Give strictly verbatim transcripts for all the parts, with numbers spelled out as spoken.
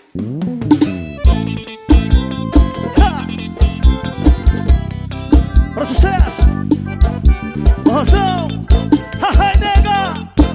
Para sucesso, forrozão, ai nega.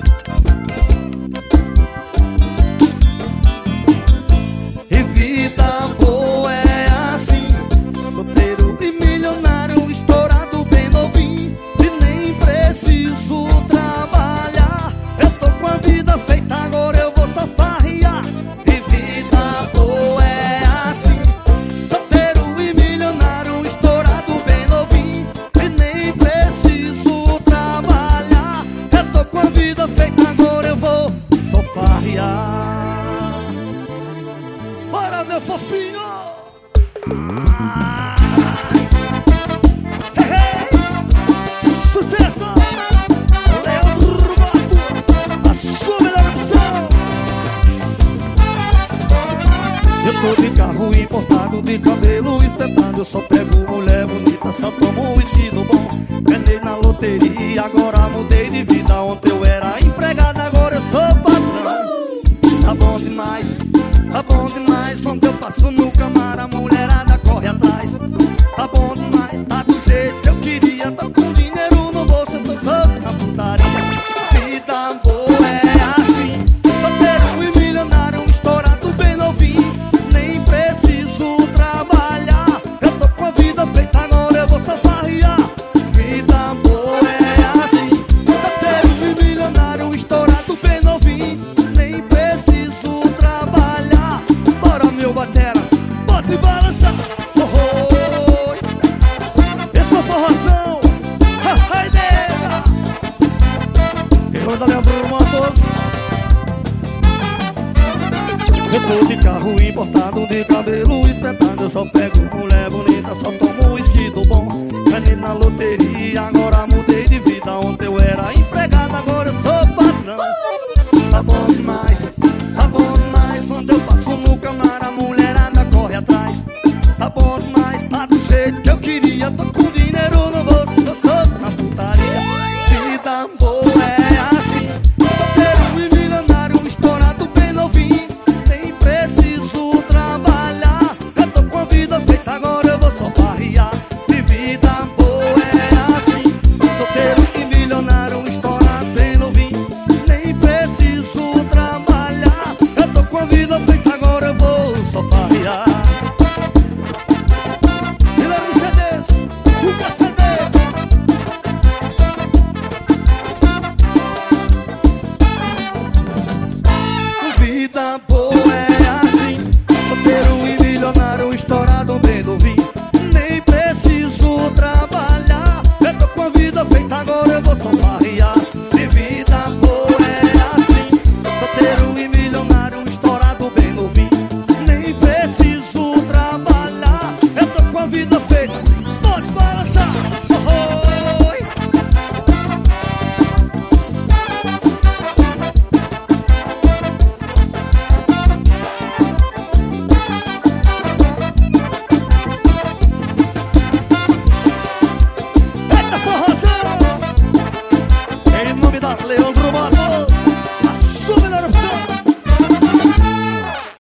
E vida boa é assim, solteiro e milionário, estourado bem novinho, e nem preciso trabalhar. Eu tô com a vida feita, agora eu vou só farrear. E vida boa é assim, solteiro e milionário, estourado bem novinho, e nem preciso trabalhar. Eu tô com a vida feita, agora eu vou só farrear. Bora, meu fofinho! Ah. Hey, hey. Sucesso! Leandro Matos, a sua melhor opção. Eu tô de carro importado, de cabelo espetado, eu só pego mulher bonita, só tomo um estilo bom. Ganhei na loteria, agora mudei de vida. Ontem eu era empregado, agora eu sou patrão. Tá bom demais, tá bom demais. Onde eu passo no camar, a mulherada corre atrás. Tá bom demais, tá do jeito que eu queria. Tô com dinheiro no bolso, eu tô solto na putaria. Vida boa é assim, solteiro e milionário, estourado bem novinho, nem preciso trabalhar. Eu tô com a vida feita, agora eu vou só farrear. Vida boa é assim, solteiro e milionário, estourado bem novinho, nem preciso trabalhar. Bora, meu batera, bota e balança. Oh, oh. Esse é o forrozão, ai nega. Quem manda Leandro Matos. Eu tô de carro importado, de cabelo espetado, eu só pego mulher bonita, só tomo whisky do bom. Ganhei na loteria, agora mudei de vida. Ontem eu era empregado, agora eu sou patrão. Tá bom demais, tá bom demais. Onde eu passo